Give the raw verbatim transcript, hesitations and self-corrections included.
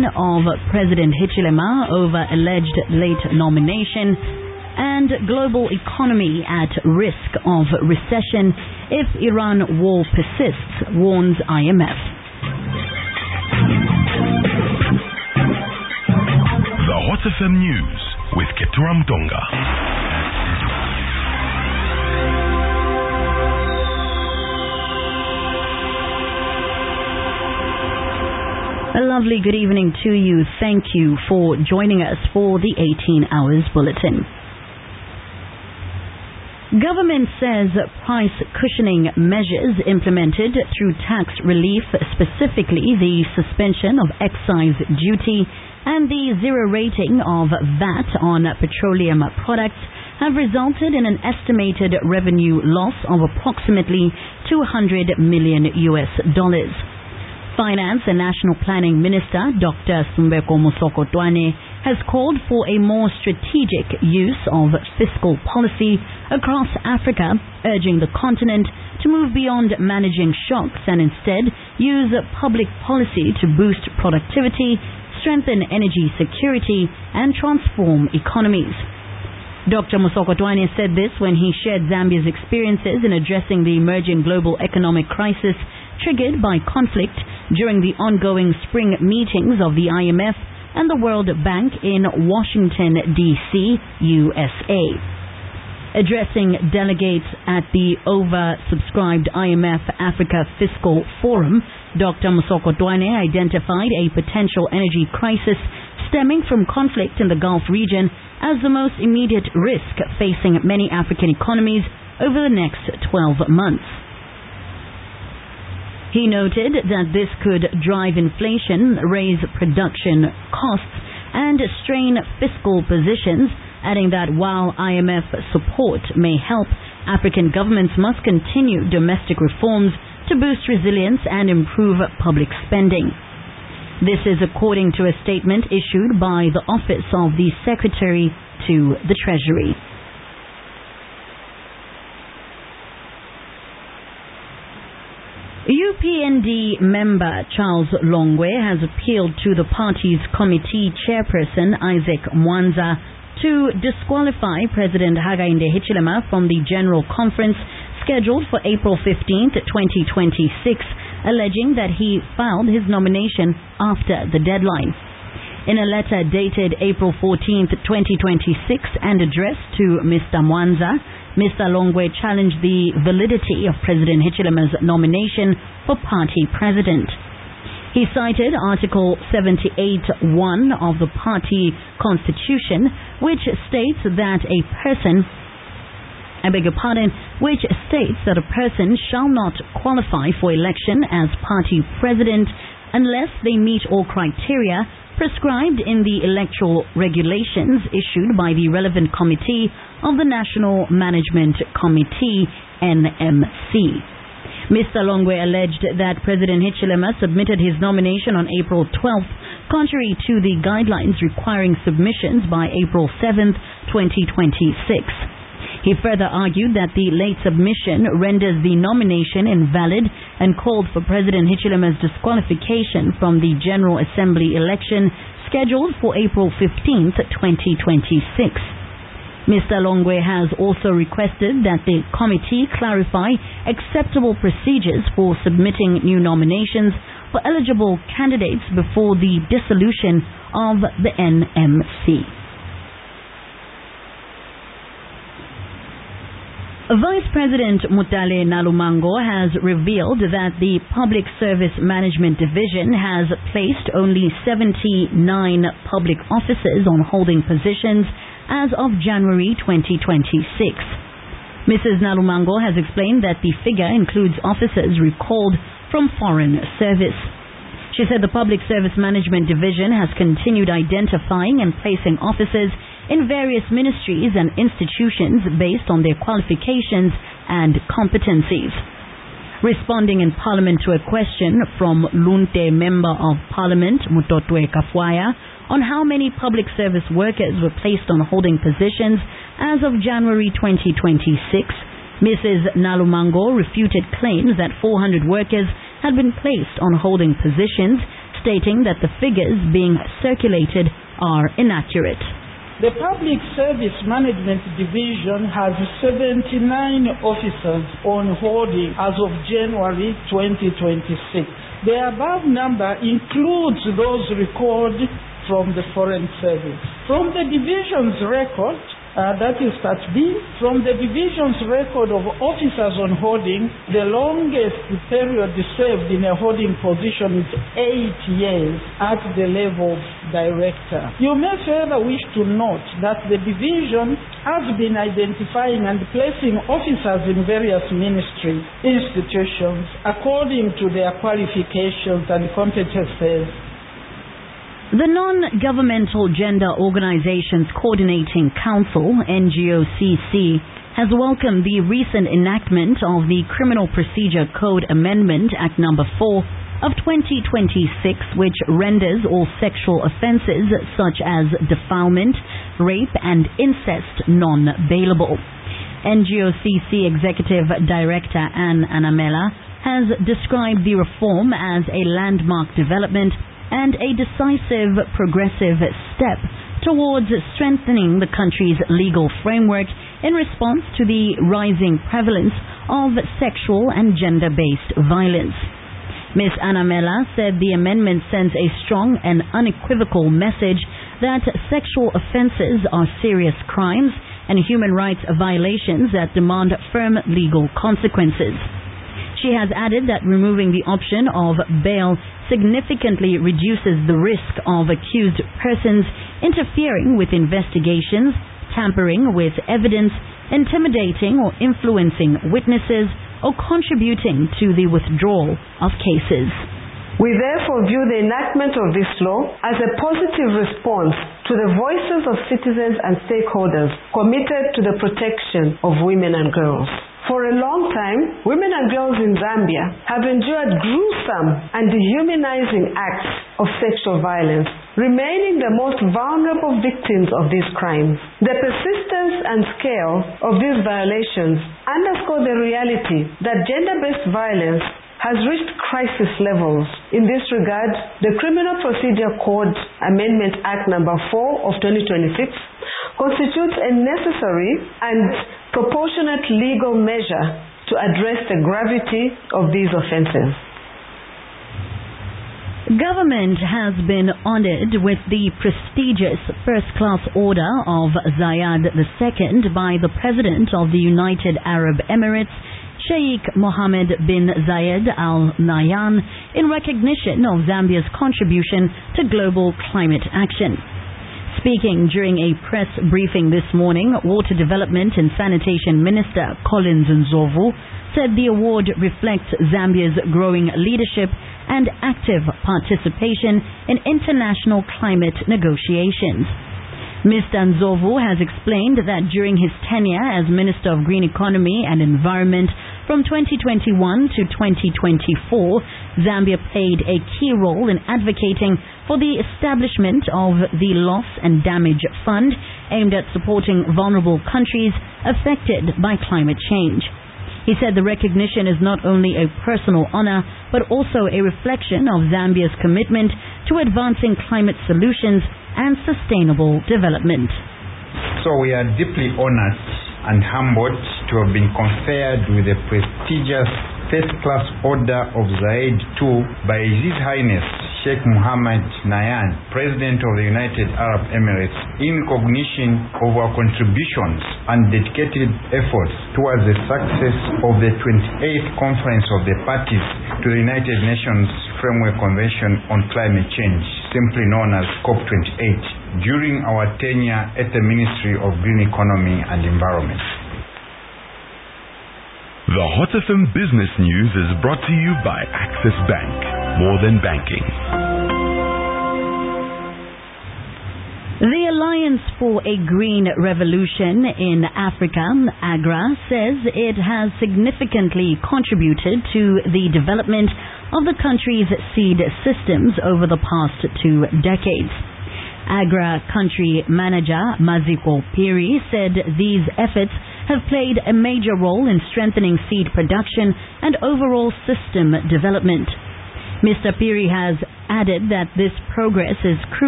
suspension of President Hichilema over alleged late nomination, and global economy at risk of recession if Iran war persists, warns I M F. The Hot F M News with Ketura Mtonga. A lovely good evening to you. Thank you for joining us for the eighteen hours bulletin. Government says price cushioning measures implemented through tax relief, specifically the suspension of excise duty and the zero rating of V A T on petroleum products, have resulted in an estimated revenue loss of approximately two hundred million U S dollars. Finance and National Planning Minister Doctor Sumbeko Musoko-Dwane has called for a more strategic use of fiscal policy across Africa, urging the continent to move beyond managing shocks and instead use public policy to boost productivity, strengthen energy security, and transform economies. Doctor Musoko-Dwane said this when he shared Zambia's experiences in addressing the emerging global economic crisis triggered by conflict during the ongoing spring meetings of the I M F and the World Bank in Washington, D C, U S A. Addressing delegates at the oversubscribed I M F Africa Fiscal Forum, Doctor Musoko-Dwane identified a potential energy crisis stemming from conflict in the Gulf region as the most immediate risk facing many African economies over the next twelve months. He noted that this could drive inflation, raise production costs, and strain fiscal positions, adding that while I M F support may help, African governments must continue domestic reforms to boost resilience and improve public spending. This is according to a statement issued by the Office of the Secretary to the Treasury. U P N D member Charles Longwe has appealed to the party's committee chairperson Isaac Mwanza to disqualify President Hakainde Hichilema from the General Conference scheduled for April fifteenth, twenty twenty-six, alleging that he filed his nomination after the deadline. In a letter dated April fourteenth, twenty twenty-six and addressed to Mister Mwanza, Mister Longwe challenged the validity of President Hichilema's nomination for party president. He cited Article seventy-eight one of the party constitution, which states that a person, I beg your pardon, which states that a person shall not qualify for election as party president unless they meet all criteria prescribed in the electoral regulations issued by the relevant committee of the National Management Committee, N M C. Mister Longwe alleged that President Hichilema submitted his nomination on April twelfth, contrary to the guidelines requiring submissions by April seventh, twenty twenty-six. He further argued that the late submission renders the nomination invalid and called for President Hichilema's disqualification from the General Assembly election scheduled for April fifteenth, twenty twenty-six. Mister Longwe has also requested that the committee clarify acceptable procedures for submitting new nominations for eligible candidates before the dissolution of the N M C. Vice President Mutale Nalumango has revealed that the Public Service Management Division has placed only seventy-nine public officers on holding positions as of January twenty twenty-six. Missus Nalumango has explained that the figure includes officers recalled from foreign service. She said the Public Service Management Division has continued identifying and placing officers in various ministries and institutions based on their qualifications and competencies. Responding in Parliament to a question from Lunte Member of Parliament Mutotwe Kafwaya on how many public service workers were placed on holding positions as of January twenty twenty-six, Missus Nalumango refuted claims that four hundred workers had been placed on holding positions, stating that the figures being circulated are inaccurate. The Public Service Management Division has seventy-nine officers on holding as of January twenty twenty-six. The above number includes those recorded from the Foreign Service. From the division's record, Uh, that is Part B. From the division's record of officers on holding, the longest period served in a holding position is eight years at the level of director. You may further wish to note that the division has been identifying and placing officers in various ministry institutions according to their qualifications and competences. The Non-Governmental Gender Organizations Coordinating Council, N G O C C, has welcomed the recent enactment of the Criminal Procedure Code Amendment Act Number four of twenty twenty-six, which renders all sexual offences such as defilement, rape and incest non-bailable. N G O C C Executive Director Anne Anamela has described the reform as a landmark development and a decisive progressive step towards strengthening the country's legal framework in response to the rising prevalence of sexual and gender-based violence. Miz Anamela said the amendment sends a strong and unequivocal message that sexual offences are serious crimes and human rights violations that demand firm legal consequences. She has added that removing the option of bail significantly reduces the risk of accused persons interfering with investigations, tampering with evidence, intimidating or influencing witnesses, or contributing to the withdrawal of cases. We therefore view the enactment of this law as a positive response to the voices of citizens and stakeholders committed to the protection of women and girls. For a long time, women and girls in Zambia have endured gruesome and dehumanizing acts of sexual violence, remaining the most vulnerable victims of these crimes. The persistence and scale of these violations underscore the reality that gender-based violence has reached crisis levels. In this regard, the Criminal Procedure Code Amendment Act Number four of twenty twenty-six constitutes a necessary and proportionate legal measure to address the gravity of these offenses. Government has been honored with the prestigious First-Class Order of Zayed the Second by the President of the United Arab Emirates, Sheikh Mohammed bin Zayed Al Nahyan, in recognition of Zambia's contribution to global climate action. Speaking during a press briefing this morning, Water Development and Sanitation Minister Collins Ndzovu said the award reflects Zambia's growing leadership and active participation in international climate negotiations. Mister Ndzovu has explained that during his tenure as Minister of Green Economy and Environment from twenty twenty-one to twenty twenty-four, Zambia played a key role in advocating for the establishment of the Loss and Damage Fund aimed at supporting vulnerable countries affected by climate change. He said the recognition is not only a personal honor, but also a reflection of Zambia's commitment to advancing climate solutions and sustainable development. So we are deeply honored and humbled to have been conferred with the prestigious First-Class Order of Zayed the Second by His Highness Sheikh Mohammed Nahyan, President of the United Arab Emirates, in recognition of our contributions and dedicated efforts towards the success of the twenty-eighth Conference of the Parties to the United Nations Framework Convention on Climate Change, simply known as COP twenty-eight, during our tenure at the Ministry of Green Economy and Environment. The Hot F M Business News is brought to you by Access Bank. More than banking. The Alliance for a Green Revolution in Africa, AGRA, says it has significantly contributed to the development of the country's seed systems over the past two decades. AGRA Country Manager Maziko Piri said these efforts have played a major role in strengthening seed production and overall system development. Mister Piri has added that this progress is crucial